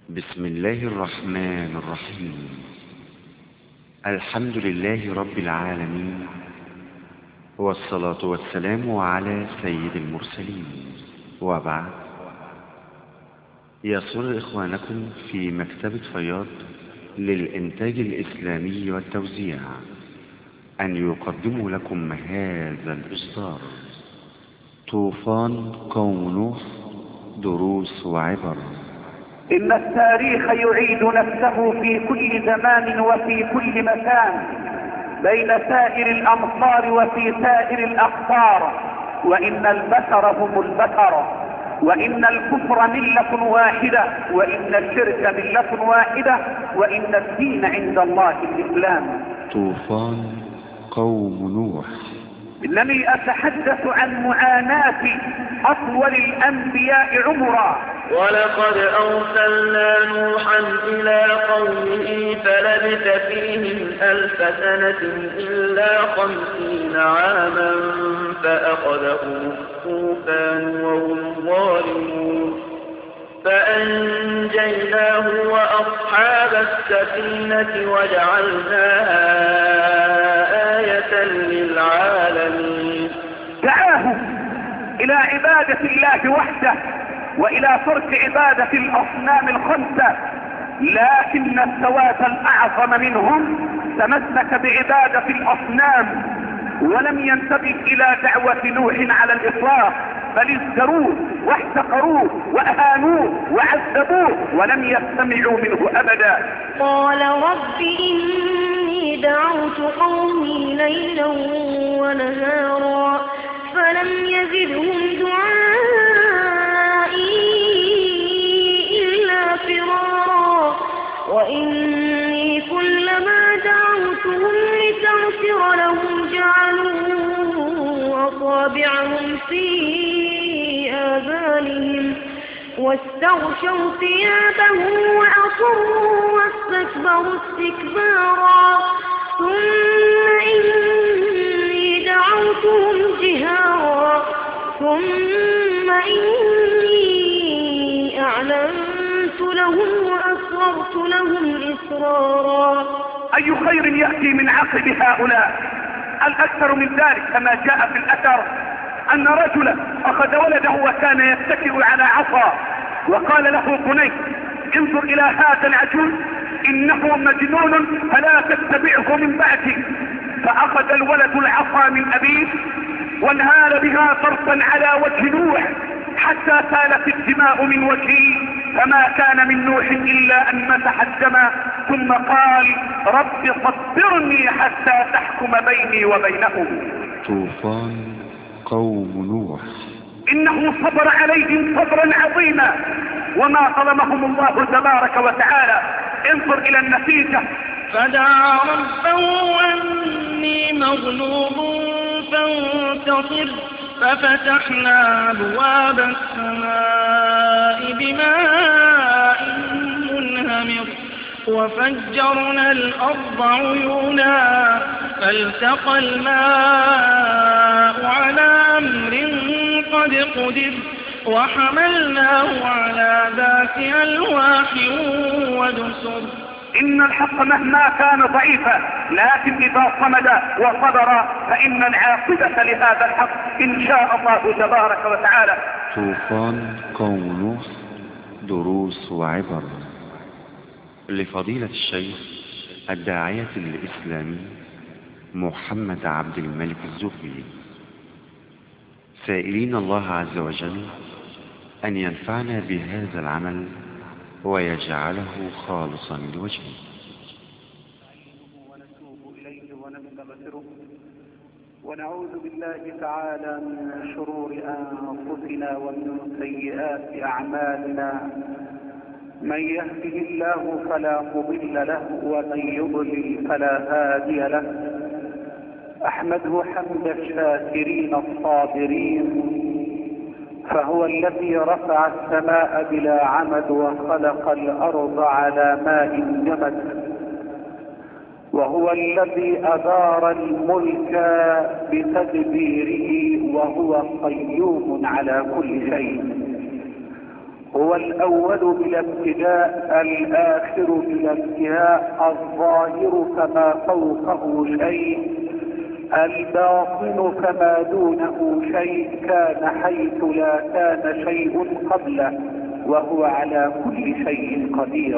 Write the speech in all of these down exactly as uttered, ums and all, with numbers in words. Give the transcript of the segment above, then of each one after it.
بسم الله الرحمن الرحيم. الحمد لله رب العالمين، والصلاة والسلام على سيد المرسلين، وبعد. يسر إخوانكم في مكتبة فياض للإنتاج الإسلامي والتوزيع أن يقدموا لكم هذا الإصدار: طوفان قوم نوح، دروس وعبر. إن التاريخ يعيد نفسه في كل زمان وفي كل مكان، بين سائر الأمصار وفي سائر الأقطار، وإن البشر هم البشر، وإن الكفر ملة واحدة، وإن الشرك ملة واحدة، وإن الدين عند الله الإسلام. طوفان قوم نوح. إنني أتحدث عن معاناة أطول الأنبياء عمرا. ولقد أرسلنا نوحا إلى قومه فلبث فيهم ألف سنة إلا خمسين عاما فأخذهم الطوفان وهم ظالمون، فأنجيناه وأصحاب السفينة وجعلناها آية للعالمين. دعاهم إلى عبادة الله وحده وإلى ترك عبادة الأصنام الخمسة، لكن السواد الأعظم منهم تمسك بعبادة الأصنام ولم ينتبه إلى دعوة نوح على الإطلاق، بل ازدروه واحتقروه وأهانوه وعذبوه ولم يستمعوا منه أبدا. قال رب إني دعوت قومي ليلا ونهارا فلم يزدهم دعائي إلا فرارا، وإني كلما دعوتهم لتغفر لهم جعلوا أصابعهم في آذانهم واستغشوا ثيابهم وأصروا واستكبروا استكبارا، ثم إني دعوتهم جهارا ثم إني أعلنت لهم وأسررت لهم إسرارا. أي خير يأتي من عقب هؤلاء؟ الأكثر من ذلك كما جاء في الأثر أن رجلا أخذ ولده وكان يتكئ على عصا وقال له: بني انظر إلى هذا العجوز إنه مجنون فلا تتبعه من بعدي. فأخذ الولد العصا من أبيه وانهال بها ضربا على وجه نوح حتى سالت الدماء من وجهه، فما كان من نوح إلا أن مسح الدم ثم قال: رب صبرني حتى تحكم بيني وبينهم. طوفان قوم نوح. إنه صبر عليهم صبرا عظيما وما ظلمهم الله تبارك وتعالى. انظر إلى النتيجة: فدعا ربه أني مغلوب فانتصر، ففتحنا أبواب السماء بماء منهمر وفجرنا الأرض عيونا فالتقى الماء على أمر قد قدر وحملناه على ذات ألواح ودسر. إن الحق مهما كان ضعيفا، لكن إذا صمد وصبر فإن العاقبة لهذا الحق إن شاء الله تبارك وتعالى. طوفان قوم نوح، دروس وعبر. لفضيلة الشيخ الداعية الإسلامي محمد عبد الملك الزهري، سائلين الله عز وجل أن ينفعنا بهذا العمل ويجعله خالصا لوجهه. ونتوب إليه ونستغفره ونعوذ بالله تعالى من شرور أنفسنا ومن سيئات أعمالنا، من يهده الله فلا مضل له ومن يضلل فلا هادي له. أحمده حمد الشاكرين الصابرين، فهو الذي رفع السماء بلا عمد وخلق الأرض على ماء جمد، وهو الذي أدار الملك بتدبيره وهو قيوم على كل شيء. هو الأول بلا ابتداء، الآخر بلا انتهاء، الظاهر كما فوقه شيء، الباطن كما دونه شيء، كان حيث لا كان شيء قبله، وهو على كل شيء قدير.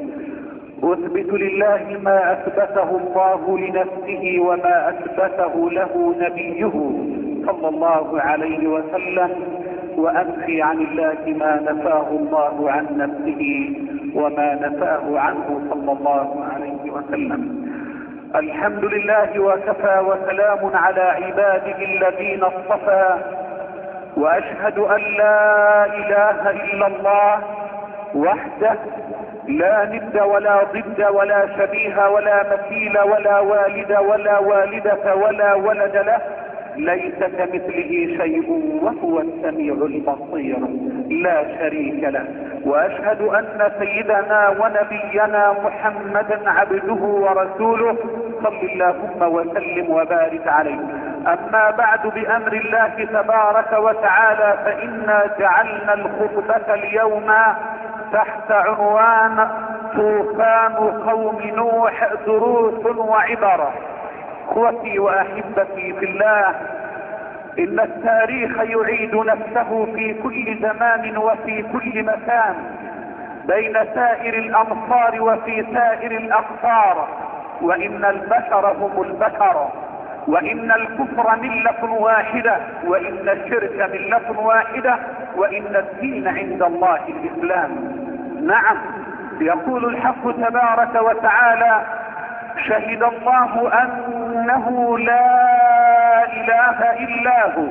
أثبت لله ما أثبته الله لنفسه وما أثبته له نبيه صلى الله عليه وسلم، وأنفي عن الله ما نفاه الله عن نفسه وما نفاه عنه صلى الله عليه وسلم. الحمد لله وكفى، وسلام على عباده الذين اصطفى، وأشهد أن لا إله إلا الله وحده لا ند ولا ضد ولا شبيه ولا مثيل ولا والد ولا والدة ولا ولد له، ليس كمثله شيء وهو السميع البصير لا شريك له. وأشهد أن سيدنا ونبينا محمدا عبده ورسوله، صل اللهم وسلم وبارك عليه. أما بعد، بأمر الله تبارك وتعالى فإنا جعلنا الخطبة اليوم تحت عنوان طوفان قوم نوح، دروس وعبر. اخوتي واحبتي في الله، ان التاريخ يعيد نفسه في كل زمان وفي كل مكان، بين سائر الامصار وفي سائر الاقطار، وان البشر هم البشر، وان الكفر ملة واحدة، وان الشرك ملة واحدة، وان الدين عند الله الاسلام. نعم، يقول الحق تبارك وتعالى: شهد الله انه لا اله الا هو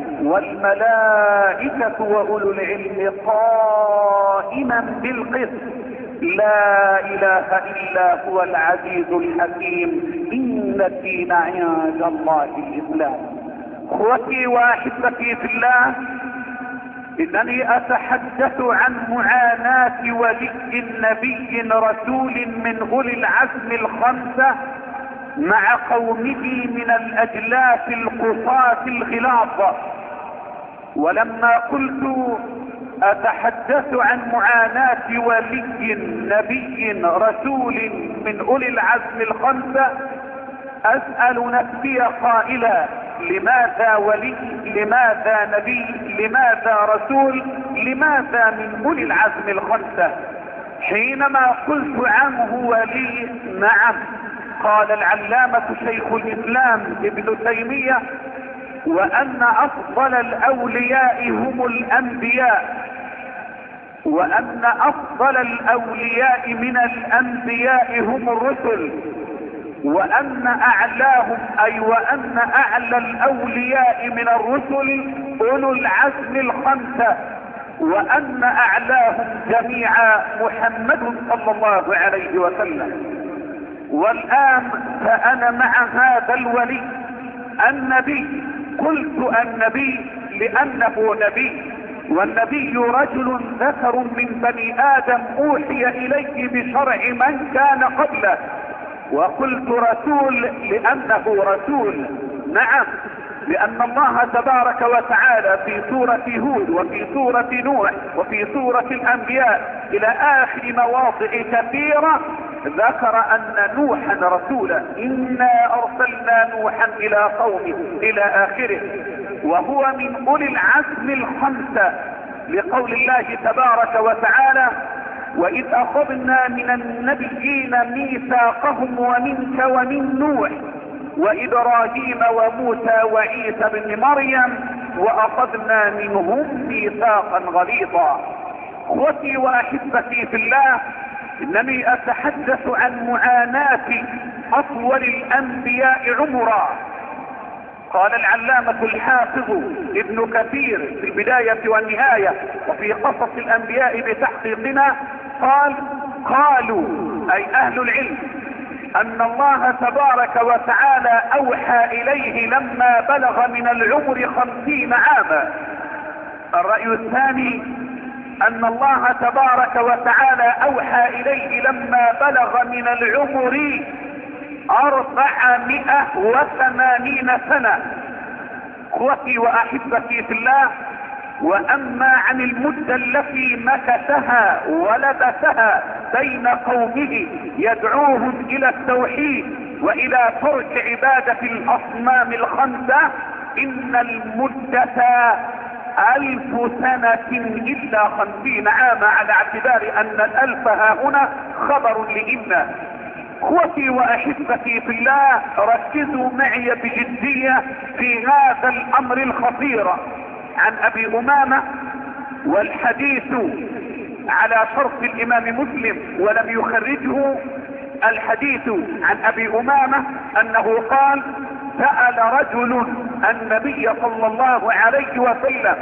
والملائكة واولو العلم قائما بالقسط، لا اله الا هو العزيز الحكيم، ان الدين عند الله الاسلام. اخوتي واحبتي في الله، انني اتحدث عن معاناة ولي نبي رسول من اولي العزم الخمسة مع قومه من الاجلاف القصاة الغلاظ. ولما قلت اتحدث عن معاناة ولي نبي رسول من اولي العزم الخمسة، اسأل نفسي قائلا: لماذا ولي؟ لماذا نبي؟ لماذا رسول؟ لماذا من اولي العزم الخمسة؟ حينما قلت عنه ولي، نعم، قال العلامة شيخ الاسلام ابن تيمية: وان افضل الاولياء هم الانبياء، وان افضل الاولياء من الانبياء هم الرسل، وان اعلاهم اي وان اعلى الاولياء من الرسل اولو العزم الخمسة، وان اعلاهم جميعا محمد صلى الله عليه وسلم. والان فانا مع هذا الولي النبي. قلت النبي لانه نبي، والنبي رجل ذكر من بني ادم اوحي اليه بشرع من كان قبله. وقلت رسول لانه رسول، نعم، لان الله تبارك وتعالى في سورة هود وفي سورة نوح وفي سورة الانبياء الى اخر مواضع كثيرة ذكر ان نوحا رسولا، انا ارسلنا نوحا الى قومه الى اخره، وهو من اولي العزم الخمسة، لقول الله تبارك وتعالى: واذ اخذنا من النبيين ميثاقهم ومنك ومن نوح وابراهيم وموسى وعيسى بن مريم واخذنا منهم ميثاقا غليظا. اخوتي واحبتي في الله، انني اتحدث عن معاناة اطول الانبياء عمرا. قال العلامة الحافظ ابن كثير في البداية والنهاية وفي قصص الانبياء بتحقيقنا، قال: قالوا اي اهل العلم ان الله تبارك وتعالى اوحى اليه لما بلغ من العمر خمسين عاما. الرأي الثاني ان الله تبارك وتعالى اوحى اليه لما بلغ من العمر اربعمائة وثمانين سنة. اخوتي واحبتي في الله، واما عن المدة التي مكثها ولبثها بين قومه يدعوهم الى التوحيد والى ترك عبادة الاصنام الخمسة، ان المدة الف سنة الا خمسين عاما، على اعتبار ان الالف ها هنا خبر لإن. اخوتي واحبتي في الله، ركزوا معي بجدية في هذا الامر الخطير. عن ابي امامة، والحديث على شرط الامام مسلم ولم يخرجه، الحديث عن ابي امامة انه قال: سأل رجل النبي صلى الله عليه وسلم: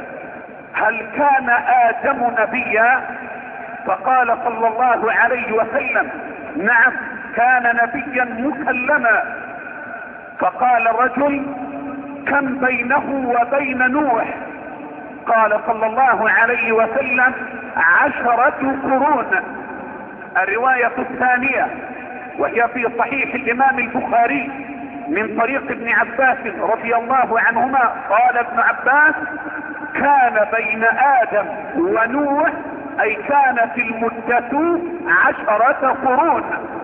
هل كان ادم نبيا؟ فقال صلى الله عليه وسلم: نعم، كان نبيا مكلما. فقال الرجل: كم بينه وبين نوح؟ قال صلى الله عليه وسلم: عشرة قرون. الرواية الثانية وهي في صحيح الامام البخاري من طريق ابن عباس رضي الله عنهما، قال ابن عباس: كان بين ادم ونوح، اي كانت المدة عشرة قرون.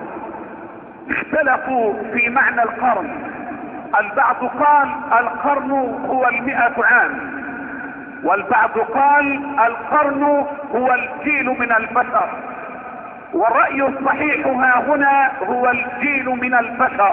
اختلفوا في معنى القرن، البعض قال القرن هو المئة عام، والبعض قال القرن هو الجيل من البشر، والرأي الصحيح ها هنا هو الجيل من البشر.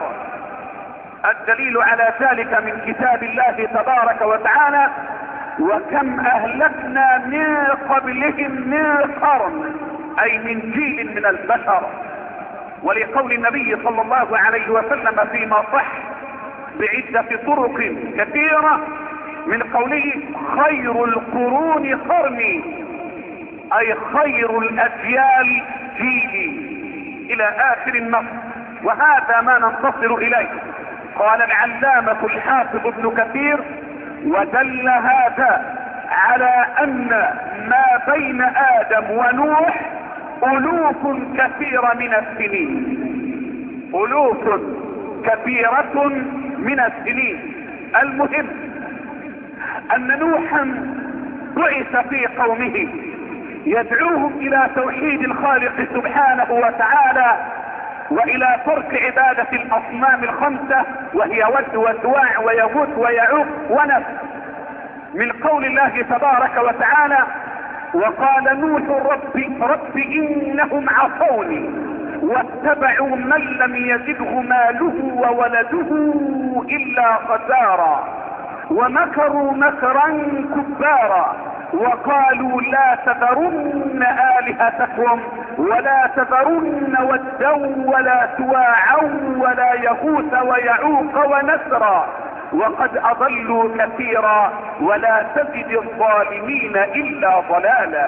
الدليل على ذلك من كتاب الله تبارك وتعالى: وكم اهلكنا من قبلهم من قرن، اي من جيل من البشر. ولقول النبي صلى الله عليه وسلم فيما صح بعدة طرق كثيرة من قوله: خير القرون قرني، اي خير الاجيال جيلي، الى اخر النص. وهذا ما ننتصر اليه. قال العلامة الحافظ ابن كثير: ودل هذا على ان ما بين ادم ونوح الوف كثيرة من السنين، الوف كثيرة من السنين. المهم ان نوحا بعث في قومه يدعوهم الى توحيد الخالق سبحانه وتعالى والى ترك عبادة الاصنام الخمسة، وهي ود وسواع ويغوث ويعوق ونسر. من قول الله تبارك وتعالى: وقال نوح رب رب انهم عصوني واتبعوا من لم يزده ماله وولده الا خسارا ومكروا مكرا كبارا وقالوا لا تذرن آلهتكم ولا تذرن ودا ولا سواعا ولا يغوث ويعوق ونسرا وقد اضلوا كثيرا ولا تزد الظالمين الا ضلالا.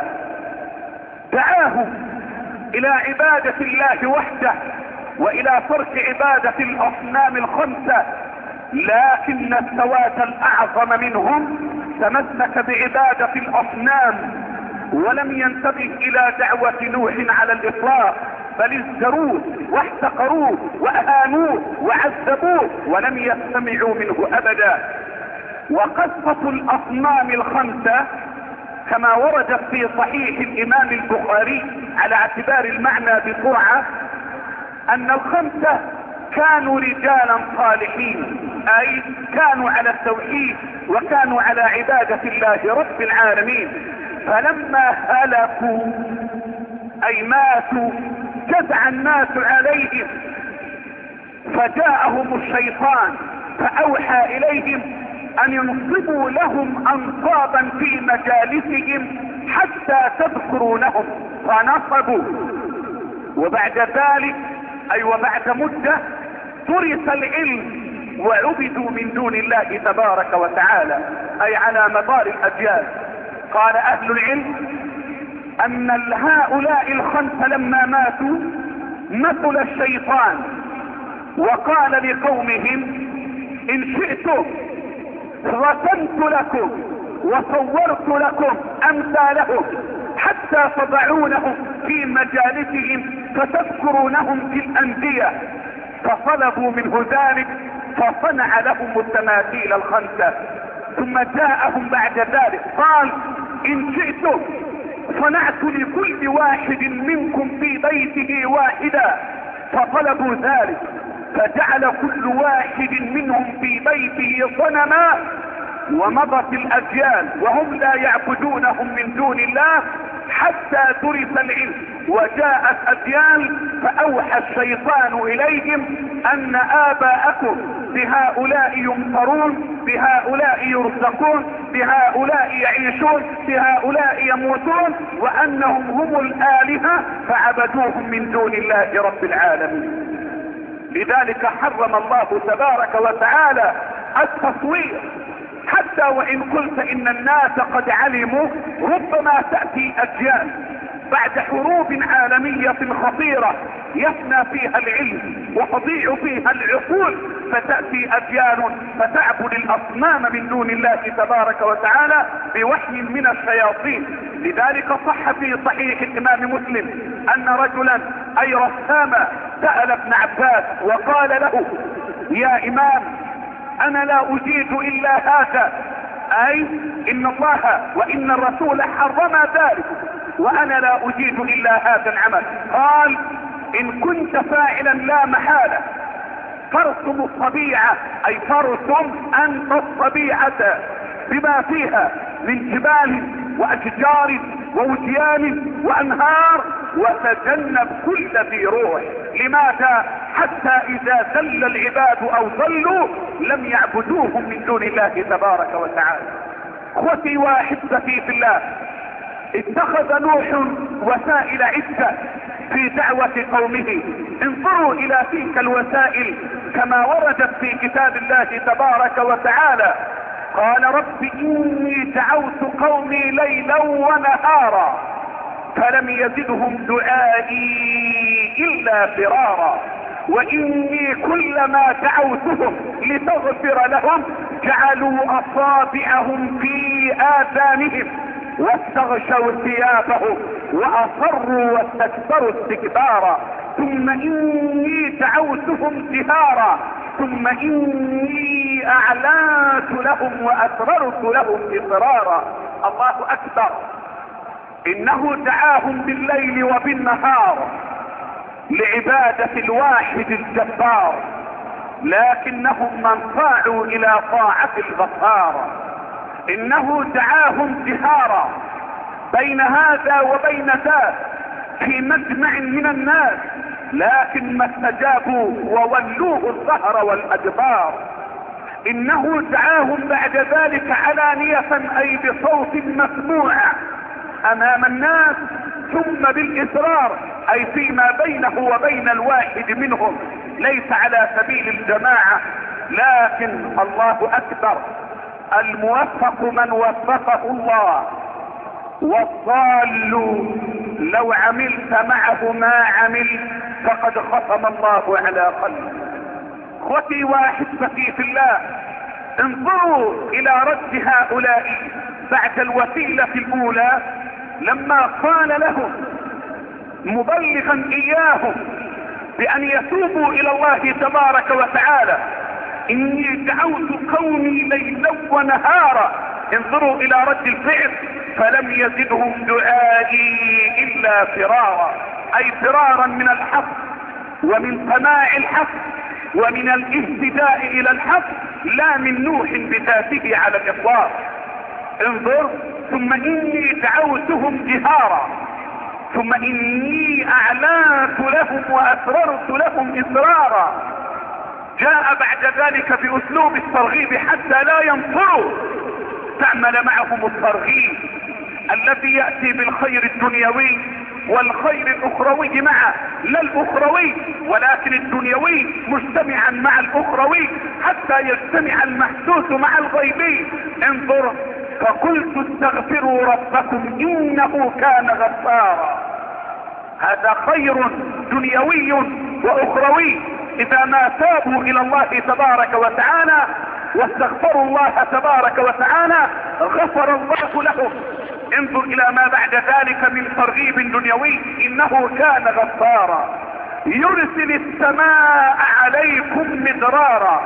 دعاهم الى عبادة الله وحده والى ترك عبادة الاصنام الخمسة، لكن السواد الاعظم منهم تمسك بعبادة الاصنام ولم ينتبه الى دعوة نوح على الاطلاق، بل ازدروه واحتقروه واهانوه وعذبوه ولم يستمعوا منه ابدا. وقصة الاصنام الخمسة كما وردت في صحيح الامام البخاري على اعتبار المعنى بسرعة، ان الخمسة كانوا رجالا صالحين، اي كانوا على التوحيد وكانوا على عبادة الله رب العالمين، فلما هلكوا اي ماتوا جزع الناس عليهم، فجاءهم الشيطان فاوحى اليهم ان ينصبوا لهم انصابا في مجالسهم حتى تذكرونهم، فنصبوا. وبعد ذلك اي وبعد مدة ترك العلم وعبدوا من دون الله تبارك وتعالى، اي على مدار الاجيال. قال اهل العلم ان هؤلاء الخمسة لما ماتوا مثل الشيطان وقال لقومهم: ان شئتم رسمت لكم وصورت لكم امثالهم حتى تضعونهم في مجالسهم فتذكرونهم في الاندية، فطلبوا منه ذلك فصنع لهم التماثيل الخمسة. ثم جاءهم بعد ذلك قال ان شئتم صنعت لكل واحد منكم في بيته واحدا، فطلبوا ذلك فجعل كل واحد منهم في بيته صنما، ومضت الاجيال وهم لا يعبدونهم من دون الله حتى درس العلم وجاءت اجيال، فاوحى الشيطان اليهم ان اباءكم بهؤلاء يمطرون، بهؤلاء يرزقون، بهؤلاء يعيشون، بهؤلاء يموتون، وانهم هم الالهة فعبدوهم من دون الله رب العالمين. لذلك حرم الله تبارك وتعالى التصوير، حتى وان قلت ان الناس قد علموا، ربما تأتي اجيال بعد حروب عالمية خطيرة يفنى فيها العلم وتضيع فيها العقول، فتأتي اجيال فتعبد الاصنام من دون الله تبارك وتعالى بوحي من الشياطين. لذلك صح في صحيح الامام مسلم ان رجلا اي رساما سأل ابن عباس وقال له يا امام انا لا اجيد الا هذا، اي ان الله وان الرسول حرم ذلك وانا لا اجيد الا هذا العمل. قال ان كنت فاعلا لا محالة فارسم الطبيعة، اي فارسم انت الطبيعة بما فيها من جبال واشجار ووديان وانهار، وتجنب كل ذي روح. لماذا؟ حتى اذا زل العباد او ضلوا لم يعبدوهم من دون الله تبارك وتعالى. اخوتي واحبتي في الله، اتخذ نوح وسائل عدة في دعوة قومه. انظروا الى تلك الوسائل كما وردت في كتاب الله تبارك وتعالى. قال رب اني دعوت قومي ليلا ونهارا فلم يزدهم دعائي الا فرارا، واني كلما دعوتهم لتغفر لهم جعلوا اصابعهم في اذانهم واستغشوا ثيابهم واصروا واستكبروا استكبارا، ثم اني دعوتهم جهارا ثم اني اعلنت لهم واسررت لهم اصرارا. الله اكبر، انه دعاهم بالليل وبالنهار لعبادة الواحد الجبار، لكنهم من طاعوا الى طاعة الغفار. انه دعاهم جهارا بين هذا وبين ذاك في مجمع من الناس، لكن ما استجابوا وولوه الظهر والادبار. انه دعاهم بعد ذلك علانية اي بصوت مسموع امام الناس، ثم بالاصرار اي فيما بينه وبين الواحد منهم، ليس على سبيل الجماعة. لكن الله اكبر، الموفق من وفقه الله، والضال لو عملت معه ما عمل فقد ختم الله على قلبه. اخوتي واحبتي في الله، انظروا الى رد هؤلاء بعد الوسيلة الاولى لما قال لهم مبلغا اياهم بان يتوبوا الى الله تبارك وتعالى اني دعوت قومي ليلا ونهارا. انظروا الى رد الفعل، فلم يزدهم دعائي الا فرارا، اي فرارا من الحق ومن سماع الحق ومن الاهتداء الى الحق، لا من نوح بذاته على الاطلاق. انظر، ثم اني دعوتهم جهارا ثم اني اعلنت لهم واسررت لهم اصرارا. جاء بعد ذلك باسلوب الترغيب حتى لا ينفروا، تعمل معهم الترغيب الذي يأتي بالخير الدنيوي والخير الاخروي معه، لا الاخروي ولكن الدنيوي مجتمعا مع الاخروي حتى يجتمع المحسوس مع الغيبي. انظر، فقلت استغفروا ربكم انه كان غفارا. هذا خير دنيوي واخروي، اذا ما تابوا الى الله تبارك وتعالى واستغفروا الله تبارك وتعالى غفر الله لهم. انظر الى ما بعد ذلك من ترغيب دنيوي، انه كان غفارا يرسل السماء عليكم مدرارا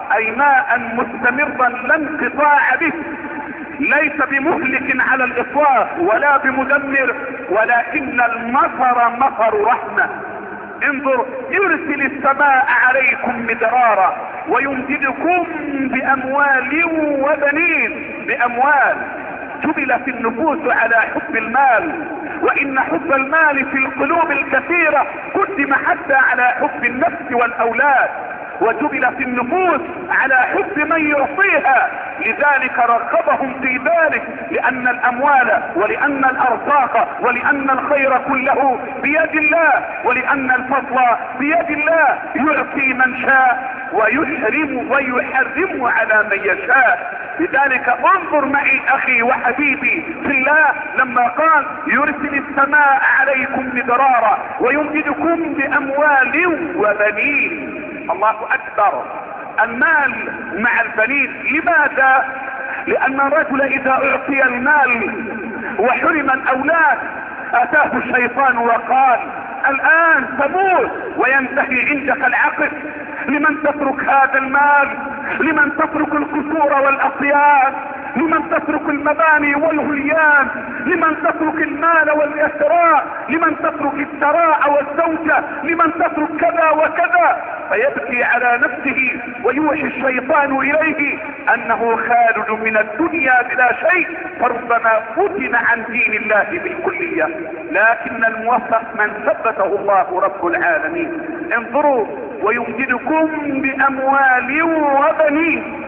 اي ماء مستمرا لا انقطاع به، ليس بمهلك على الاطلاق ولا بمدمر، ولكن المطر مطر رحمة. انظر، يرسل السماء عليكم مدرارا ويمددكم باموال وبنين. باموال جبلت النفوس على حب المال، وان حب المال في القلوب الكثيرة قدم حتى على حب النفس والاولاد، وجبلت النفوس على حب من يعطيها، لذلك رغبهم في ذلك، لان الاموال ولان الارزاق ولان الخير كله بيد الله، ولان الفضل بيد الله يعطي من شاء ويحرم ويحرم على من يشاء. لذلك انظر معي اخي وحبيبي في الله لما قال يرسل السماء عليكم مدرارا ويمددكم باموال وبنين. الله اكبر، المال مع البنين. لماذا؟ لان الرجل اذا اعطي المال وحرم الاولاد اتاه الشيطان وقال الان تموت وينتهي عندك العقل. لمن تترك هذا المال؟ لمن تترك القصور والاصياد؟ لمن تترك المباني والهليان؟ لمن تترك المال والإثراء؟ لمن تترك الثراء والزوجة؟ لمن تترك كذا وكذا؟ فيبكي على نفسه ويوحي الشيطان إليه أنه خالد من الدنيا بلا شيء، فربما فتن عن دين الله بالكلية. لكن الموفق من ثبته الله رب العالمين. انظروا، ويمددكم بأموال وبنين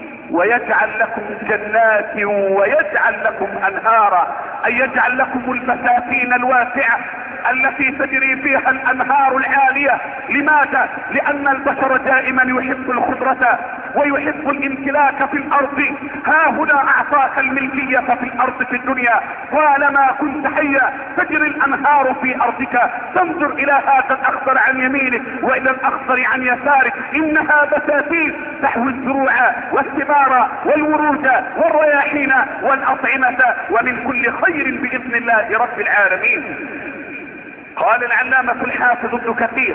ويجعل لكم جنات ويجعل لكم انهارا، اي يجعل لكم البساتين الواسعة التي تجري فيها الانهار العالية. لماذا؟ لان البشر دائما يحب الخضرة ويحب الامتلاك في الارض. ها هنا اعطاك الملكية في الارض في الدنيا، طالما كنت حيا تجري الانهار في ارضك. تنظر الى هذا الاخضر عن يمينك والى الاخضر عن يسارك، انها بساتين تحوي الزروع والثمار والورود والرياحين والاطعمة ومن كل خير باذن الله رب العالمين. قال العلامة الحافظ ابن كثير: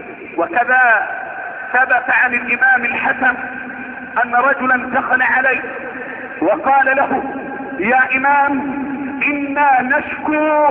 وكذا ثبت عن الامام الحسن ان رجلا دخل عليه وقال له: يا امام، انا نشكو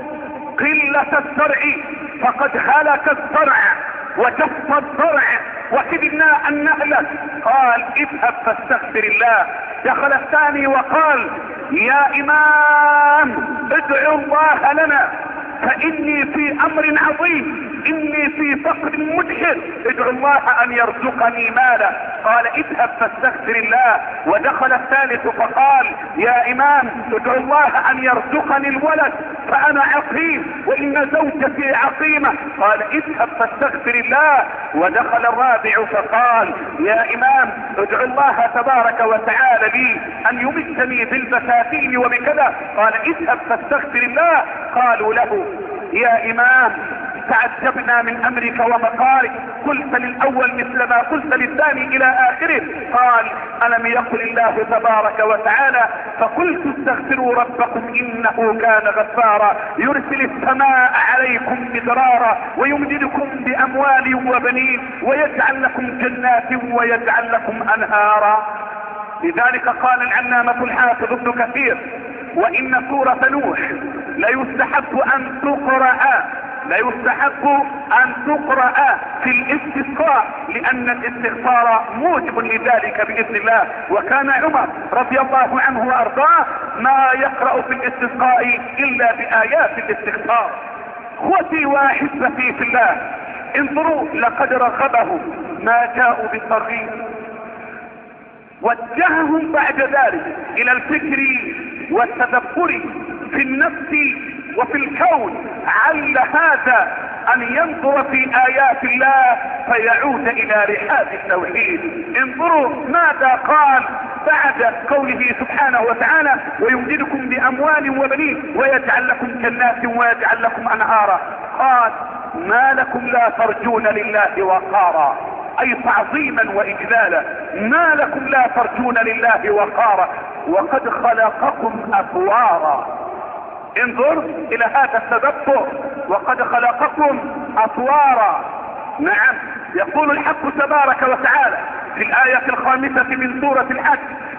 قلة الزرع، فقد هلك الزرع وجف الزرع وكدنا ان نهلك. قال: اذهب فاستغفر الله. دخل الثاني وقال: يا امام، ادعو الله لنا فاني في امر عظيم، اني في فقر مدحر، ادعو الله ان يرزقني مالا. قال: اذهب فاستغفر الله. ودخل الثالث فقال: يا امام، ادعو الله ان يرزقني الولد فانا عقيم وان زوجتي عقيمة. قال: اذهب فاستغفر الله. ودخل الرابع فقال: يا امام، ادعو الله تبارك وتعالى لي ان يمدني بالبساتين وبكذا. قال: اذهب فاستغفر الله. قالوا له: يا امام، تعجبنا من امرك ومقالك، قلت للاول مثل ما قلت للثاني الى اخره. قال: الم يقل الله تبارك وتعالى: فقلت استغفروا ربكم انه كان غفارا يرسل السماء عليكم مدرارا ويمددكم باموال وبنين ويجعل لكم جنات ويجعل لكم انهارا. لذلك قال العلامة الحافظ ابن كثير: وان سورة نوح ليستحب ان تقرأ لا يستحب ان تقرأ في الاستسقاء، لان الاستغفار موجب لذلك باذن الله. وكان عمر رضي الله عنه وارضاه ما يقرأ في الاستسقاء الا بايات الاستغفار. اخوتي واحبتي في الله، انظروا، لقد رغبهم ما جاءوا بالترغيب، وجههم بعد ذلك الى الفكر والتدبر في النفس وفي الكون، عل هذا ان ينظر في ايات الله فيعود الى رحاب التوحيد. انظروا ماذا قال بعد قوله سبحانه وتعالى: ويمددكم باموال وبنين ويجعل لكم جنات ويجعل لكم انهارا. قال: ما لكم لا ترجون لله وقارا، اي تعظيما واجلالا. ما لكم لا ترجون لله وقارا وقد خلقكم اطوارا. انظر الى هذا التدبر: وقد خلقكم اطوارا. نعم، يقول الحق تبارك وتعالى في الآية الخامسة من سورة الحج: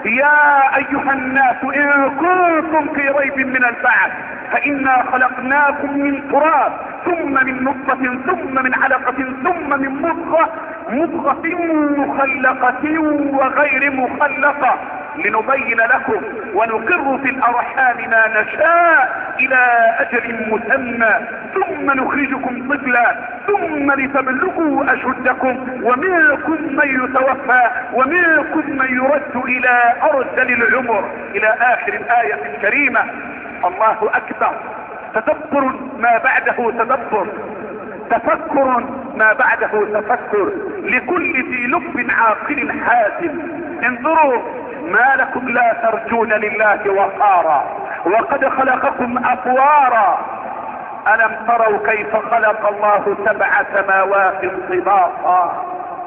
يا أيها الناس إن كنتم في ريب من البعث فإنا خلقناكم من تراب ثم من نطفة ثم من علقة ثم من مضغة مضغة مخلقة وغير مخلقة لنبين لكم ونقر في الأرحام ما نشاء إلى أجل مسمى ثم نخرجكم طفلا ثم لتبلغوا أشدكم ومنكم من يتوفى ومنكم من يرد إلى أرذل العمر إلى آخر الآية الكريمة. الله أكبر. تدبر ما بعده تدبر، تفكر ما بعده تفكر لكل ذي لب عاقل حازم. انظروا ما لكم لا ترجون لله وقارا وقد خلقكم أطوارا. ألم تروا كيف خلق الله سبع سماوات طباقا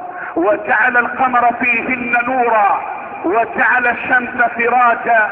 وجعل القمر فيهن نورا وجعل الشمس سراجا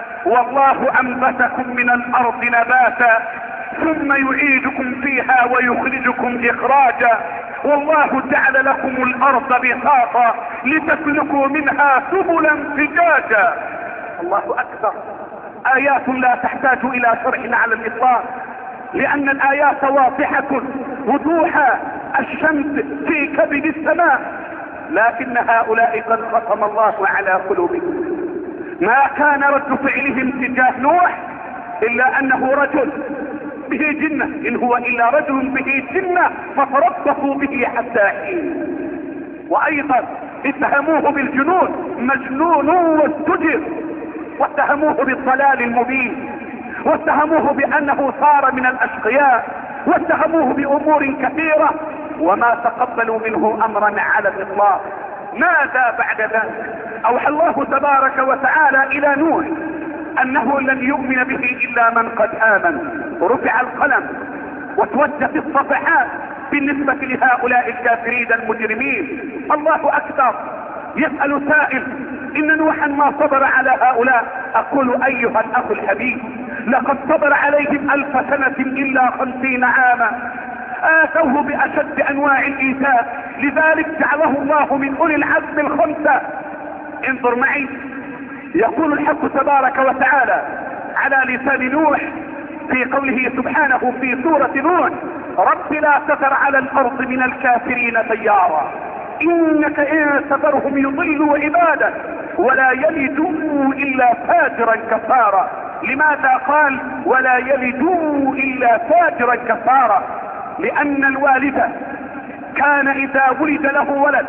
والله أنبتكم من الأرض نباتا ثم يعيدكم فيها ويخرجكم إخراجا والله جعل لكم الأرض بساطا لتسلكوا منها سبلا فجاجا. الله أكبر. آيات لا تحتاج إلى شرح على الإطلاق لأن الآيات واضحة وضوح الشمس في كبد السماء، لكن هؤلاء قد ختم الله على قلوبهم. ما كان رد فعلهم تجاه نوح إلا أنه رجل به جنة، إن هو إلا رجل به جنة فتربصوا به حتى حين. وأيضا اتهموه بالجنون، مجنون واستجر، واتهموه بالضلال المبين، واتهموه بأنه صار من الأشقياء، واتهموه بأمور كثيرة وما تقبلوا منه أمرا على الإطلاق. ماذا بعد ذلك؟ أوحى الله تبارك وتعالى إلى نوح أنه لن يؤمن به إلا من قد آمن. رفع القلم وتوجه الصفحات بالنسبة لهؤلاء الكافرين المجرمين. الله أكبر. يسأل سائل: إن نوحا ما صبر على هؤلاء؟ أقول أيها الأخ الحبيب لقد صبر عليهم ألف سنة إلا خمسين عاما، آتوه بأشد أنواع الإيثاء، لذلك جعله الله من أولي العزم الخمسة. انظر معي، يقول الحق تبارك وتعالى على لسان نوح في قوله سبحانه في سورة نوح: رب لا تذر على الأرض من الكافرين ديارا إنك إن تذرهم يضلوا عبادك ولا يلدوا إلا فاجرا كفارا. لماذا قال ولا يلدوا إلا فاجرا كفارا؟ لأن الوالد كان إذا ولد له ولد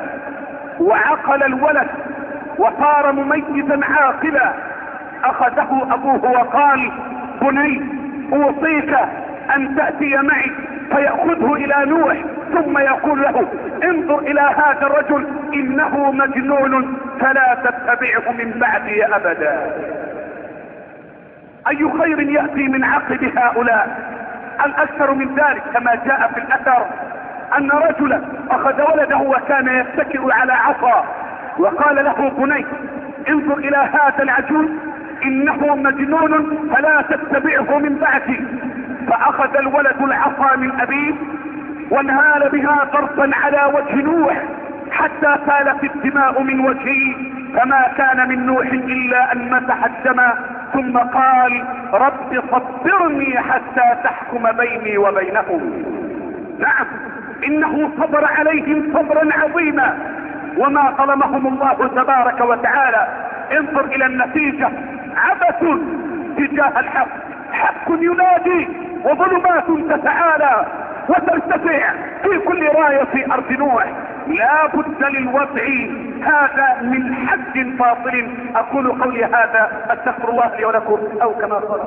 وعقل الولد وصار مميزا عاقلا أخذه أبوه وقال: بني أوصيك أن تأتي معي، فيأخذه إلى نوح ثم يقول له: انظر إلى هذا الرجل إنه مجنون فلا تتبعه من بعدي أبدا. أي خير يأتي من عقب هؤلاء؟ الأكثر من ذلك كما جاء في الأثر أن رجلا أخذ ولده وكان يتكئ على عصا وقال له: بني انظر إلى هذا العجوز إنه مجنون فلا تتبعه من بعدي. فأخذ الولد العصا من أبيه وانهال بها ضربا على وجه نوح حتى سالت الدماء من وجهه، فما كان من نوح إلا أن مسح الدم ثم قال: رب صبرني حتى تحكم بيني وبينهم. نعم، إنه صبر عليهم صبرا عظيما وما ظلمهم الله تبارك وتعالى. انظر إلى النتيجة: عبث تجاه الحق، حق ينادي وظلمات تتعالى وترتفع في كل راية في أرض نوح. لا بد للوضع هذا من حد باطل. أقول قولي هذا، أستغفر الله لي ولكم، أو كما قال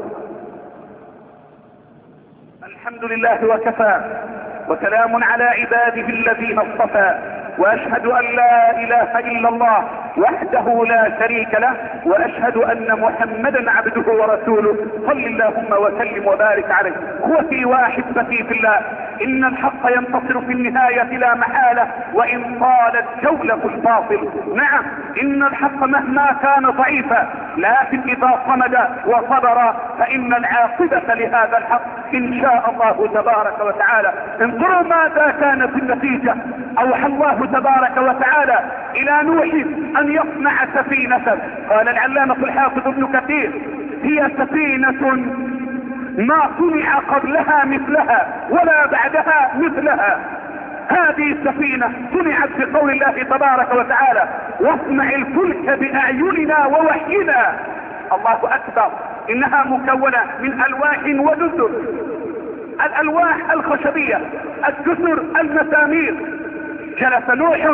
الحمد لله وكفى وسلام على عباده الذين اصطفى، وأشهد أن لا إله إلا الله وحده لا شريك له، واشهد ان محمدا عبده ورسوله. صل اللهم وسلم وبارك عليه. اخوتي واحبتي في الله، ان الحق ينتصر في النهاية لا محالة وان طالت جولة الباطل. نعم ان الحق مهما كان ضعيفا، لكن اذا صمد وصبر فان العاقبة لهذا الحق ان شاء الله تبارك وتعالى. انظروا ماذا كانت النتيجة. اوحى الله تبارك وتعالى الى نوح ان يصنع سفينة. قال العلامة الحافظ ابن كثير: هي سفينة ما صنع قبلها مثلها ولا بعدها مثلها. هذه السفينة صنعت بقول الله تبارك وتعالى: واصنع الفلك بأعيننا ووحينا. الله اكبر. انها مكونة من الواح ودسر. الالواح الخشبية، الدسر المسامير. جلس نوح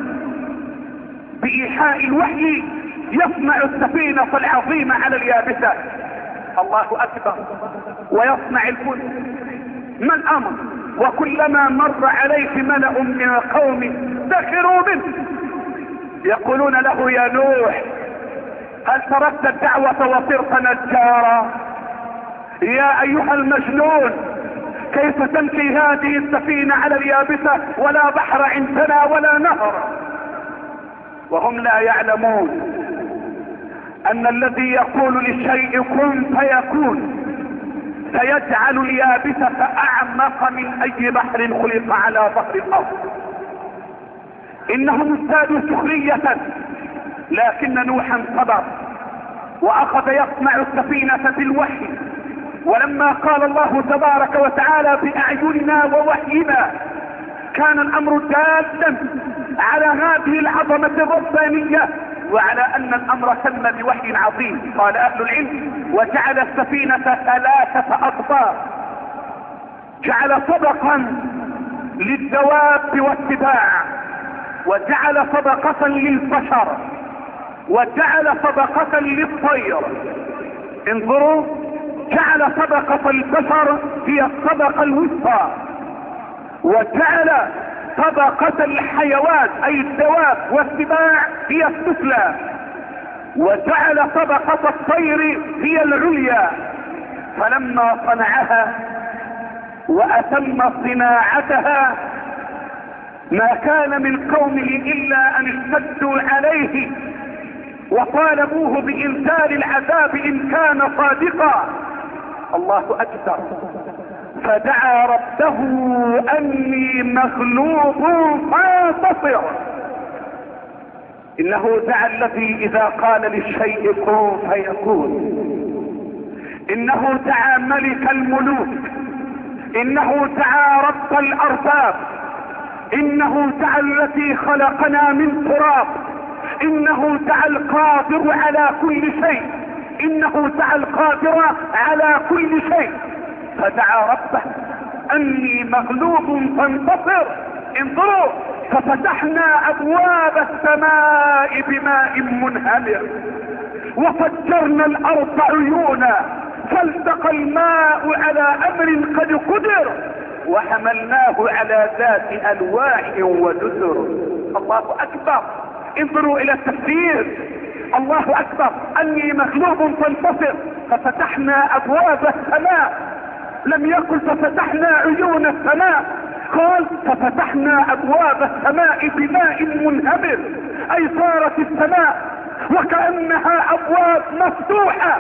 بإيحاء الوحي يصنع السفينة العظيمة على اليابسة. الله اكبر. ويصنع الفلك. ما الامر؟ وكلما مر عليه ملأ من القوم سخروا منه يقولون له: يا نوح هل تركت الدعوة وصرت نجارا؟ يا ايها المجنون كيف تمشي هذه السفينة على اليابسة ولا بحر عندنا ولا نهر؟ وهم لا يعلمون ان الذي يقول للشيء كن فيكون سيجعل اليابسة اعمق من اي بحر خلق على ظهر الارض. انهم ازدادوا سخرية، لكن نوحا صبر واخذ يصنع السفينة بالوحي. ولما قال الله تبارك وتعالى: بأعيننا ووحينا، كان الامر دالا على هذه العظمة الربانية وعلى ان الامر تم بوحي عظيم. قال اهل العلم: وجعل السفينة ثلاثة اقطار، جعل طبقا للدواب والسباع، وجعل طبقة للبشر، وجعل طبقة للطير. انظروا، جعل طبقة البشر هي الطبقة الوسطى، وجعل طبقة الحيوان اي الدواب والسباع هي السفلى، وجعل طبقة الطير هي العليا. فلما صنعها واتم صناعتها ما كان من قومه الا ان اشتدوا عليه وطالبوه بإنزال العذاب ان كان صادقا. الله اكبر. فدعا ربه اني مغلوب فانتصر. انه دعا الذي اذا قال للشيء كن فيكون. انه دعا ملك الملوك. انه دعا رب الارباب. انه دعا الذي خلقنا من تراب. انه دعا القادر على كل شيء. انه دعا القادر على كل شيء. فدعا ربه اني مغلوب فانتصر. انظروا، ففتحنا ابواب السماء بماء منهمر وفجرنا الارض عيونا فالتقى الماء على امر قد قدر وحملناه على ذات الواح ودسر. الله اكبر. انظروا الى التفسير. الله اكبر. اني مغلوب فانتصر. ففتحنا ابواب السماء. لم يقل ففتحنا عيون السماء، قال ففتحنا ابواب السماء بماء منهمر، اي صارت السماء وكأنها ابواب مفتوحة.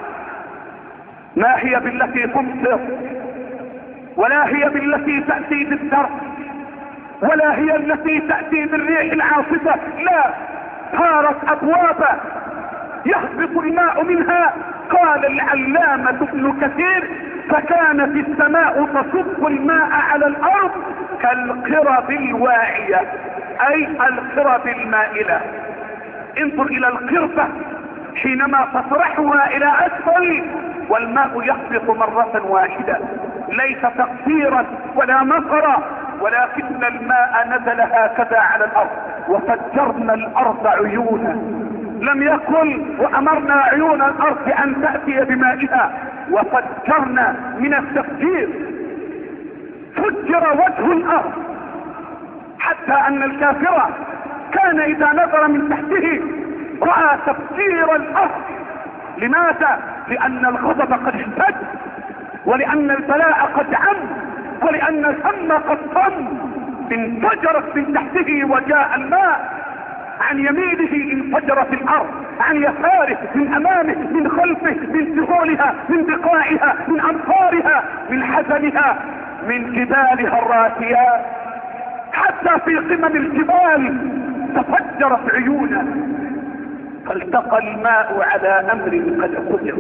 ما هي بالتي تمطر، ولا هي بالتي تأتي بالدرس، ولا هي التي تأتي بالريح العاصفة، لا، صارت ابوابا يهبط الماء منها. قال العلامة ابن كثير: فكانت السماء تصب الماء على الارض كالقرب الواعية، اي القرب المائلة. انظر الى القربة حينما تطرحها الى اسفل والماء يهبط مرة واحدة، ليس تقصيرا ولا مطرا، ولكن الماء نزل هكذا على الارض. وفجرنا الارض عيونا، لم يقل وامرنا عيون الارض ان تأتي بمائها، وفجرنا من التفجير. فجر وجه الارض حتى ان الكافر كان اذا نظر من تحته رأى تفجير الارض. لماذا؟ لان الغضب قد اشتد، ولان البلاء قد عم، ولان الهم قد طم. انفجرت من تحته وجاء الماء، عن يمينه انفجرت الارض، عن يساره، من امامه، من خلفه، من سهولها، من بقاعها، من امطارها، من حزنها، من جبالها الراسيات، حتى في قمم الجبال تفجرت عيونا. فالتقى الماء على امر قد قدر.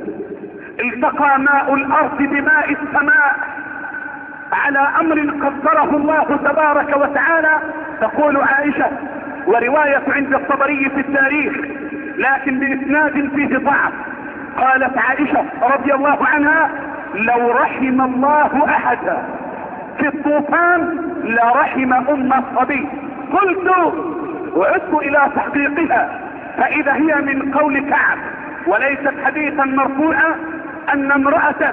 التقى ماء الارض بماء السماء على امر قدره الله تبارك وتعالى. تقول عائشة، ورواية عند الطبري في التاريخ لكن بإسناد فيه ضعف، قالت عائشة رضي الله عنها: لو رحم الله احدا في الطوفان لرحم ام الصبي. قلت وعدت الى تحقيقها، فاذا هي من قول كعب وليست حديثا مرفوعا، ان امرأة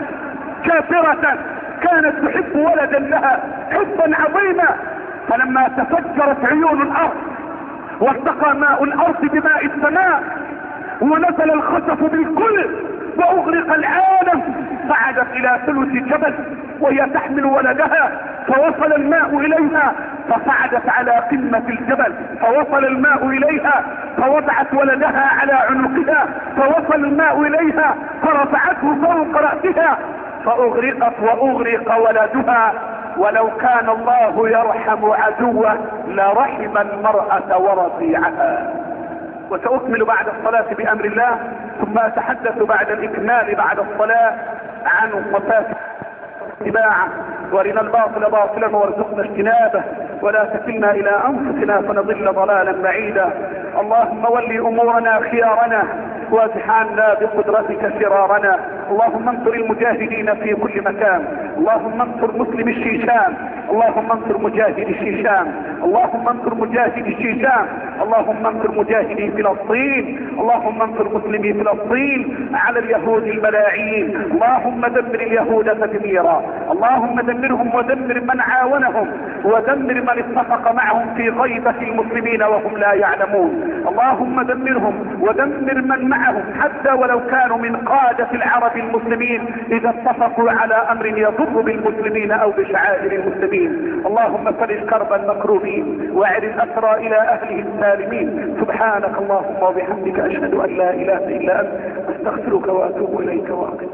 كافرة كانت تحب ولدا لها حبا عظيما، فلما تفجرت عيون الارض والتقى ماء الارض بماء السماء ونزل الخسف بالكل واغرق العالم، صعدت الى ثلث جبل وهي تحمل ولدها، فوصل الماء اليها فصعدت على قمة الجبل، فوصل الماء اليها فوضعت ولدها على عنقها، فوصل الماء اليها فرفعته فوق رأسها فاغرقت واغرق ولدها. ولو كان الله يرحم عدوه لرحم المرأة ورضيعها. وسأكمل بعد الصلاة بأمر الله، ثم أتحدث بعد الإكمال بعد الصلاة عن مفاسد اتباعه. وارنا الباطل باطلا وارزقنا اجتنابه، ولا تكلنا الى انفسنا فنضل ضلالا بعيدا. اللهم ول امورنا خيارنا وازحانا بقدرتك شرارنا. اللهم انصر المجاهدين في كل مكان، اللهم انصر مسلم الشيشان، اللهم انصر مجاهد الشيشان، اللهم انصر مجاهد الشيشان، اللهم انصر مجاهدي فلسطين، اللهم انصر مسلمي فلسطين على اليهود الملاعين. اللهم دمر اليهود تدميرا، اللهم دمرهم ودمر من عاونهم ودمر من اتفق معهم في غيبة المسلمين وهم لا يعلمون. اللهم دمرهم ودمر من معهم حتى ولو كانوا من قادة العرب المسلمين اذا اتفقوا على امر يضر بالمسلمين او بشعائر المسلمين. اللهم فرج كرب المكروبين واعد الاسرى الى اهله السالمين. سبحانك اللهم وبحمدك اشهد ان لا اله الا انت استغفرك واتوب اليك واقم.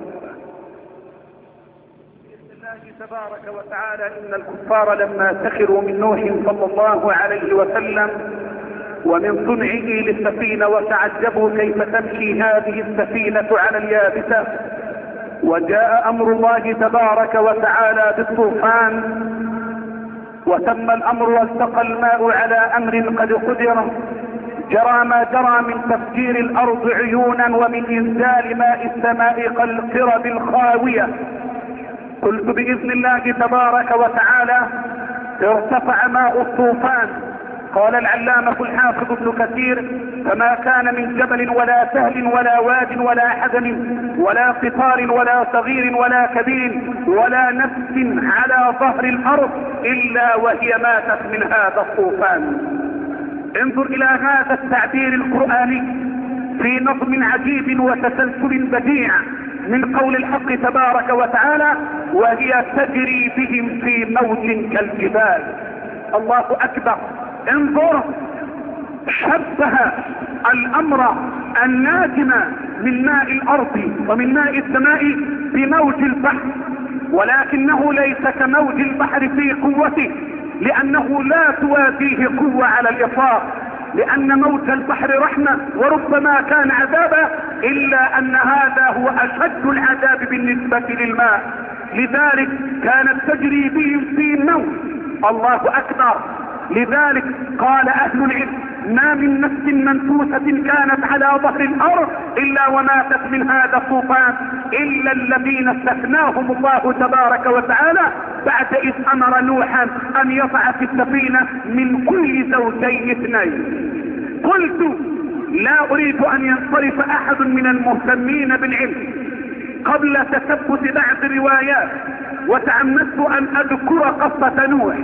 تبارك وتعالى ان الكفار لما سخروا من نوح صلى الله عليه وسلم ومن صنعه للسفينة وتعجبوا كيف تمشي هذه السفينة على اليابسة، وجاء امر الله تبارك وتعالى بالطوفان وتم الامر والتقى الماء على امر قد قدر، جرى ما جرى من تفجير الارض عيونا ومن انزال ماء السماء كالقرب الخاوية. قلت باذن الله تبارك وتعالى ارتفع ماء الطوفان. قال العلامة الحافظ ابن كثير: فما كان من جبل ولا سهل ولا واد ولا حزن ولا قطار ولا صغير ولا كبير ولا نفس على ظهر الارض الا وهي ماتت من هذا الطوفان. انظر الى هذا التعبير القرآني في نظم عجيب وتسلسل بديع من قول الحق تبارك وتعالى: وهي تجري بهم في موج كالجبال. الله اكبر. انظر، شبه الامر الناجم من ماء الارض ومن ماء السماء بموج البحر، ولكنه ليس كموج البحر في قوته، لانه لا توازيه قوة على الاطلاق، لان موج البحر رحمة وربما كان عذابا، الا ان هذا هو اشد العذاب بالنسبة للماء. لذلك كانت تجري بهم في موج. الله اكبر. لذلك قال اهل العلم: ما من نفس منفوسة كانت على ظهر الارض الا وماتت من هذا الطوفان الا الذين استثناهم الله تبارك وتعالى بعد اذ امر نوحا ان يضع في السفينة من كل زوجين اثنين. قلت: لا اريد ان ينصرف احد من المهتمين بالعلم قبل تثبت بعض الروايات، وتعمدت ان اذكر قصة نوح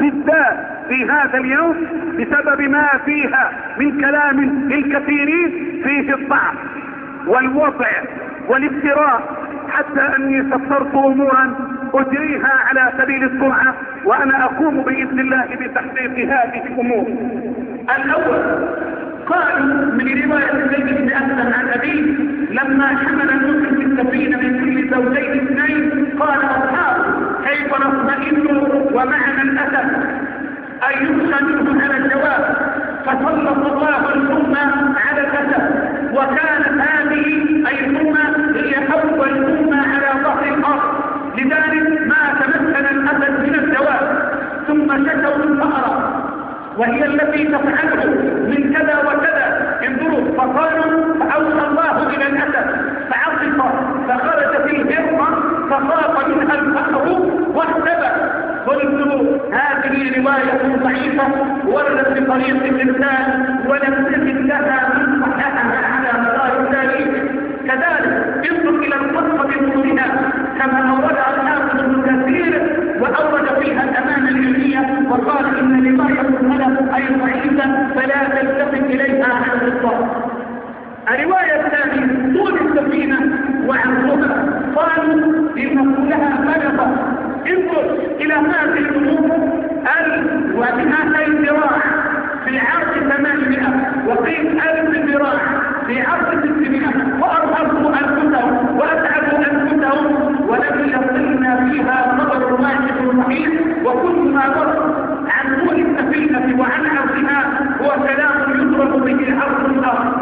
بالذات في هذا اليوم بسبب ما فيها من كلام الكثيرين فيه الضعف والوضع والافتراء، حتى اني سطرت امورا اجريها على سبيل السرعة، وانا اقوم باذن الله بتحقيق هذه الامور. الاول قالوا من رواية زيد بن اسلم عن ابيه لما حمل النصر في السفينة من كل زوجين اثنين قال اصحابه كيف نطمئن ومعنا الاسد أن يخشى منه على الجواب، فسلط الله الأمة على الأسد، وكانت هذه أي الأمة هي أول أمة على ظهر الأرض، لذلك ما تمكن الأسد من الجواب. ثم شكوا الفأرة وهي التي تفعله من كذا وكذا، انظروا، فقالوا فأوصى الله إلى الأسد فعصف فخرجت الهرمة فصاف منها الفأر واحتبى. قلت هذه رواية ضعيفة وردت بطريق الإنسان ولم تجد لها من صحتها على مدار التاريخ. كذلك انظر إلى القصة بطولها كما أوردها الحافظ ابن كثير وأورد فيها الأمانة العلمية وقال إن رواية السلف أي ضعيفة فلا تلتفت إليها على الإطلاق. الرواية الثانية طول السفينة وعرضها قالوا إن لها بلغة. انظر إلى هذه الأمور وبها الذراع في عرض ثمانمائة وقيل ألف ذراع في عرض ستمائة وأرهبوا أنفسهم وأتعبوا أنفسهم ولم يصلنا فيها خبر واحد صحيح، وكل ما ورد عن طول السفينة وعن عرضها هو كلام يضرب به عرض الأرض.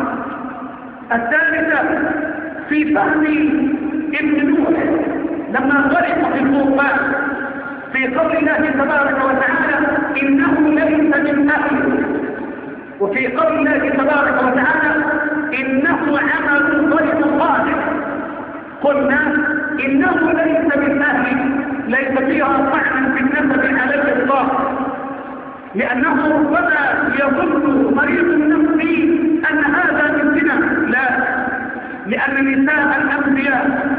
الثالثة في فهم ابن نوح لما غرق في الطوفان في قول الله تبارك وتعالى إنه ليس من أهله، وفي قول الله تبارك وتعالى إنه عمل غير صالح. قلنا إنه ليس من أهله ليس فيها طعنا في النسب على الإطلاق، لأنه ربما يظن مريض النفس أن هذا من زنا، لا، لأن نساء الأنبياء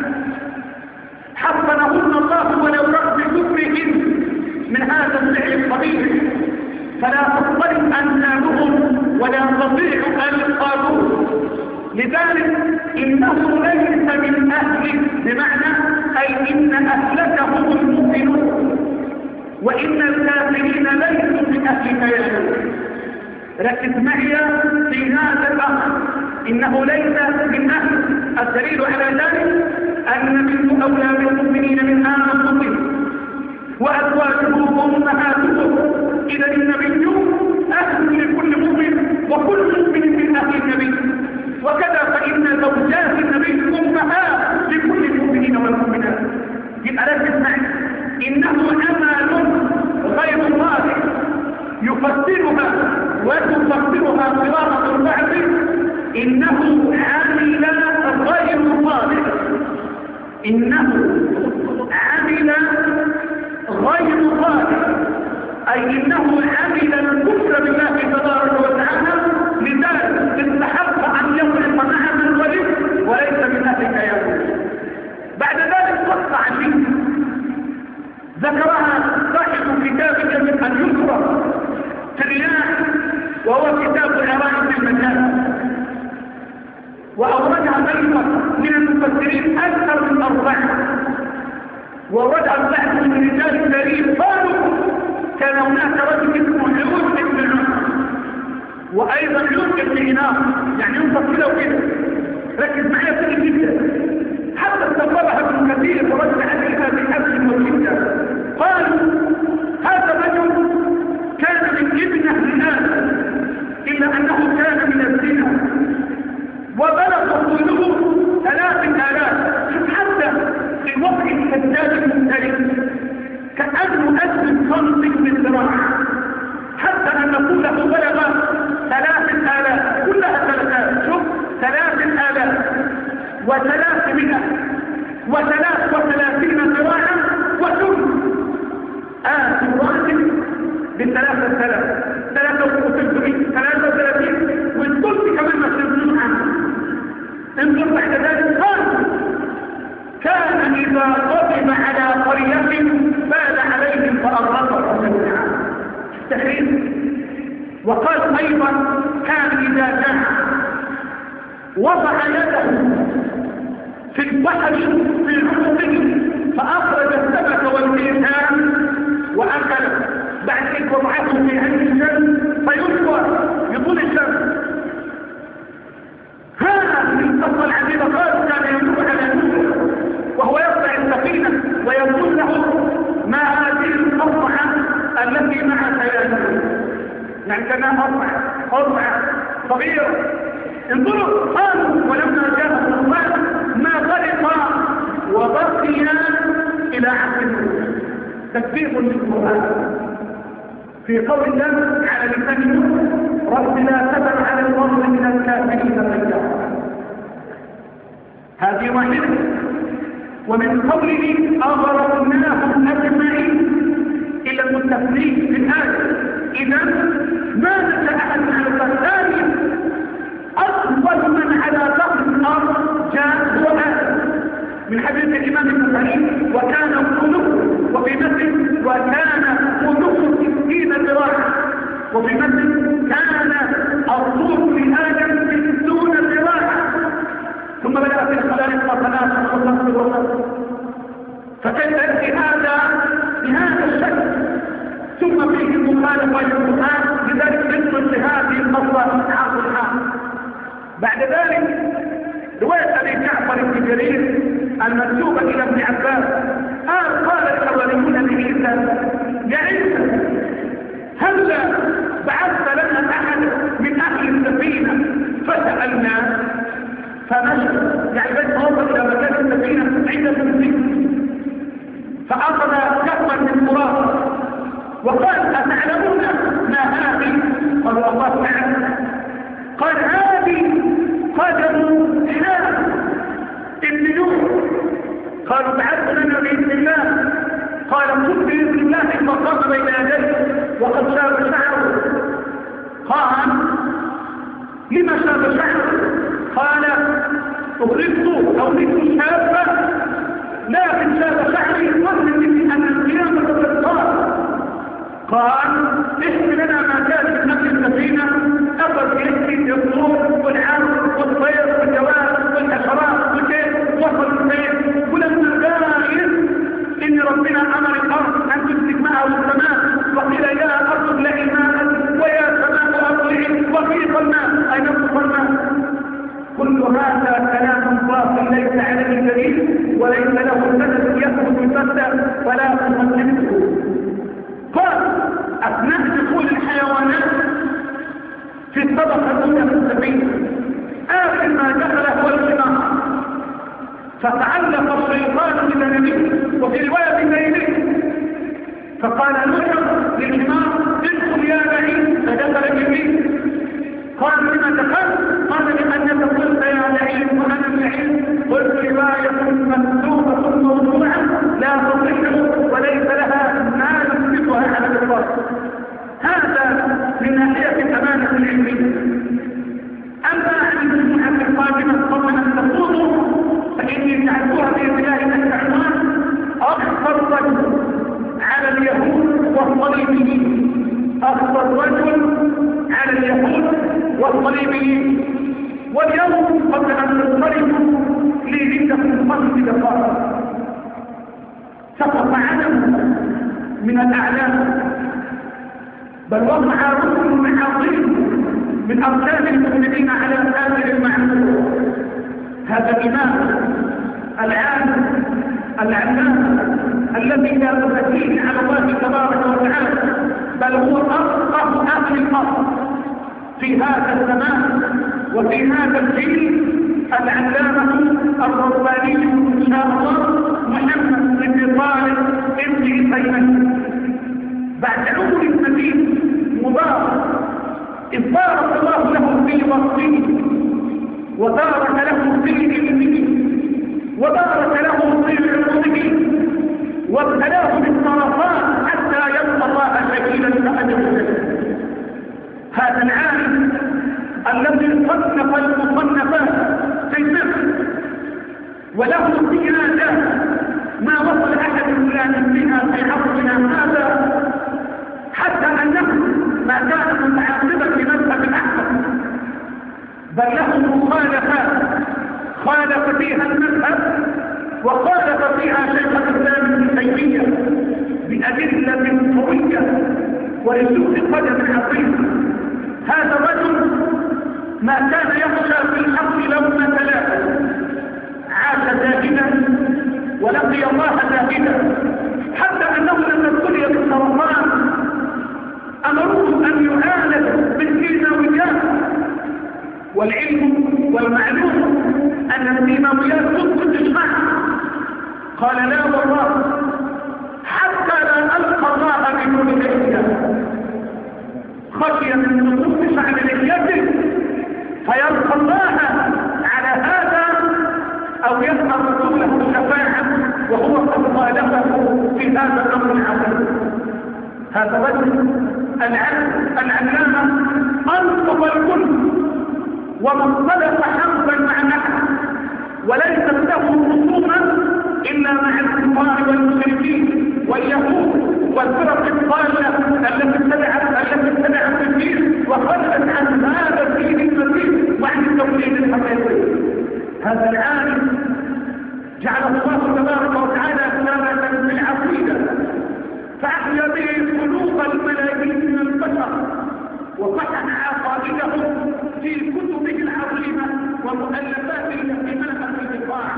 حصنهن الله ولو رغب كفرهم من هذا الفعل القبيح، فلا تضطرب أنسابهم ولا تضيع ألقابهم. لذلك إنه ليس من أهله بمعنى أي إن أهلك هم المؤمنون وإن الكافرين ليسوا من أهلك يا ركز معي في هذا الأمر، إنه ليس من أهل. الدليل على ذلك أن منه أولى بالمؤمنين من أنفسهم وأزواجه أمهاتهم، إذا النبي أهل لكل مؤمن وكل مؤمن من أهل النبي، وكذا فإن زوجات النبي أمهات لكل المؤمنين والمؤمنات. يبقى ركز معي، إنه عمل غير صالح يفسرها وتفسرها قراءة البعض إنه عمل غير صالح، إنه عمل غير صالح أي إنه عمل الكفر بالله تبارك وتعالى، لذلك استحق أن يغرق معه الولد وليس من أهلك يا ولد. بعد ذلك قصة عجيبة ذكرها صاحب كتاب من أن يذكر في الرياح وهو كتاب العرائس المجال، وأوردها أيضا من المفسرين أكثر من أربعة، ووضع البحث من رجال التاريخ قالوا كان هناك رجل اسمه لوط بن عمر وأيضا لوط بن إناث، يعني ينطق كده وكده. ركز معي كده جدا حتى استقبلها ابن كثير ورد عليها بحبل وشدة. قالوا هذا الرجل كان من ابن أهل آدم إلا أنه كان من الزنا وبلغ طوله ثلاث آلاف. شوف حتى في وضع السجاد المختلف كأنه أسد صنطق بالذراع، حتى أن طوله بلغ ثلاث آلاف كلها ثلاثات. شوف ثلاث آلاف وثلاثمائة وثلاث وثلاثين ذراعا وثلث آت الراجل بالثلاثة ثلاث ثلاثة وثلاثين ثلاثة وثلاثين والثلث كمان ما تنزلون عنه. انظر بعد ذلك قال كان إذا غضب على قرية بال عليهم فأغرقهم. أيضا كان إذا جاء وضع يده في البحر في عنقه فأخرج السمك والميزان وأكل، بعد ذلك وضعته في عين الشمس فيشوى يطول الشمس. هذا من القصة العجيبة. قال كان يمر على نوح وهو يقطع السفينة ويقول له ما هذه القطعة التي معك يا نوح؟ يعني كانها قطعة قطعة صغيرة. انظروا قالوا ولما جاء الطوفان ما غرق وبقي إلى عهد نوح. تكذيب للقرآن في قول الله على لسان نوح رب لا تذر على الأرض من الكافرين ديارا. هذه واحدة. ومن قوله أغرقناهم أجمعين إلى المستثنين في الآية. إذا ما نسى أحد على الثاني أفضل من على ظهر الأرض جاء هو آدم من حديث الإمام البخاري وكان خلقه وفي مثل وكان خلقه ستين ذراعا وفي مثل كان الطول لآدم ستون ذراعا ثم بدأ في الخلائق وثلاثة وخمسة وخمسة. فكيف يأتي هذا بهذا الشكل ثم فيه مخالفة للقرآن؟ لذلك يدخل لهذه القصة عاص الحال. بعد ذلك رواية أبي جعفر بن جرير المكتوبة إلى ابن عباس قال قال الحواريون لعيسى يا عيسى هل بعثت لنا أحد من أهل السفينة فسألنا فمشى يعني بس وصل إلى مكان السفينة عند المسلمين فأخذ كفا من تراب وقال أتعلمون ما هذه؟ قالوا الله تعالى. قال هذه قدم حال النجوم. قالوا بعث لنا بإذن الله. قال قل بإذن الله فقام بين يديه وقد شاب شعره. قال لما شاب شعره؟ قال أغرقت أو نست شابة لكن شاب شعري ظن مني أن القيامة قد صار. قال احكي لنا ما كان في نفس السفينة أخذ يحكي الطور والعرض والطير والجواب والحشرات والكيف وصل السير ولما قال إن ربنا أمر الأرض أن تمسك معه السماء وقيل يا أرض ابلعي ماء ويا سماء أطلعي وقيل الماء أي نصف الماء. كل هذا كلام باطل ليس عليه دليل وليس له سند يثبت الفتى فلا تصدقه. قال أثناء دخول الحيوانات في الطبقة الأولى من السفينة آخر ما دخل هو الحمار فتعلق الشيطان بذنبه وفي رواية بذنبه فقال نوح للحمار ادخل يا بعيد فدخل جبريل. قال لما دخلت؟ قال لأنك قلت يا لعين وأنا اللعين قلت رواية مكتوبة موضوعة لا تصح وليس لها ما يثبتها على الإطلاق. هذا من ناحية الأمانة العلمية. أما عن المجموعة القادمة قبل أن تخوضوا فإني جعلتها في بداية العنوان أخطر رجل على اليهود والصليبيين. أخطر رجل على اليهود والصليبيين. واليوم قبل أن ننصرف لي عندكم خمس دقائق سقط علم من الأعلام بل وقع ركن عظيم من أركان المؤمنين على آخر المعمول. هذا الإمام العالم العلام الذي لا تزكيه على الله تبارك وتعالى بل هو أفقه أهل الأرض في هذا الزمان وفي هذا الجيل العلامة الرباني إن شاء الله محمد بن طالب ابن عثيمين. بعد عمر مديد مبارك إذ بارك الله له في وصفه وبارك له في علمه وبارك له في علومه وابتلاه بالطرفات حتى يلقى الله شكيلا فأجره. هذا العالم الذي صنف المصنفات في الفقه وله سيادات ما وصل أحد إلى نفسها في عصرنا هذا حتى أنه ما كان متعاقبا بمذهب ولسوء قدم عظيم. هذا الرجل ما كان يخشى في الحق لومة لائم، عاش زاهدا ولقي الله زاهدا، حتى انه لما ابتلي بالسرطان امروه ان يعالج بالكيماويات، والعلم والمعلوم ان الكيماويات تسقط الجماعه. قال لا والله حتى لا القى الله بدون لحيه، خشيه من سقوط شعر لحيته فيلقى الله على هذا او يلقى رسوله الشفاعه وهو قد خالفه في هذا الامر العظيم. هذا الرجل العلامه انصف الكل ومن صدق حرفا مع نحن، وليست له خصوما الا مع الكفار والمشركين واليهود والفرق الضاله التي اتبعت التي اتبعت الدين وخرجت عن هذا الدين المسيح وعن التوحيد الحقيقي. هذا العالم جعله الله تبارك وتعالى ثابتا في العقيده، فاحيا به قلوب الملايين من البشر وفتح عقائدهم في كتبه العظيمه ومؤلفاته التي ملأت البقاع.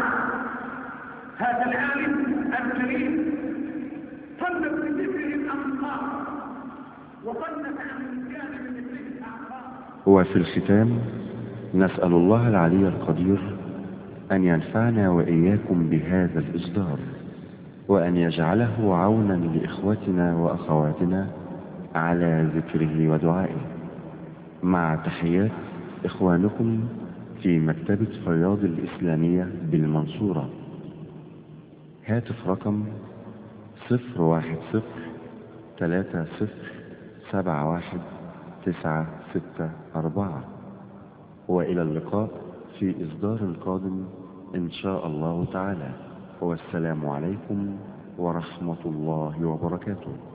هذا العالم الكريم صنف بذكره الامصار وصنف عن الانسان بذكره الاعصار. وفي الختام نسأل الله العلي القدير أن ينفعنا وإياكم بهذا الإصدار، وأن يجعله عونا لإخوتنا وأخواتنا على ذكره ودعائه. مع تحيات إخوانكم في مكتبة فياض الإسلامية بالمنصورة. هاتف رقم صفر واحد صفر ثلاثة صفر سبعة واحد تسعة ستة أربعة. وإلى اللقاء في إصدار قادم إن شاء الله تعالى، والسلام عليكم ورحمة الله وبركاته.